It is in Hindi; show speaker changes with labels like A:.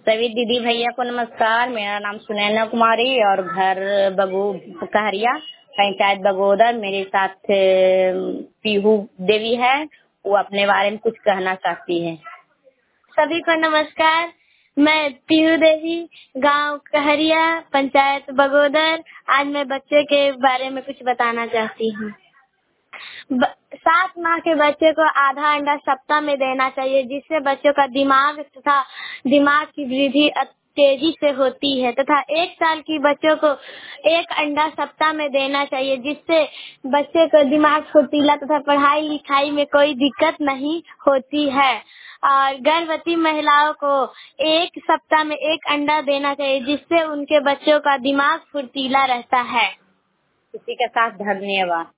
A: सभी दीदी भैया को नमस्कार। मेरा नाम सुनैना कुमारी और घर कहरिया, पंचायत बगोदर। मेरे साथ पीहू देवी है, वो अपने बारे में कुछ कहना चाहती है।
B: सभी को नमस्कार। मैं पीहू देवी, गांव कहरिया, पंचायत बगोदर। आज मैं बच्चे के बारे में कुछ बताना चाहती हूँ। 7 माह के बच्चे को आधा अंडा सप्ताह में देना चाहिए, जिससे बच्चों का दिमाग की वृद्धि तेजी से होती है तथा 1 साल की बच्चों को 1 अंडा सप्ताह में देना चाहिए, जिससे बच्चे को दिमाग फुर्तीला तथा पढ़ाई लिखाई में कोई दिक्कत नहीं होती है। और गर्भवती महिलाओं को 1 सप्ताह में 1 अंडा देना चाहिए, जिससे उनके बच्चों का दिमाग फुर्तीला रहता है।
A: इसी के साथ धन्यवाद।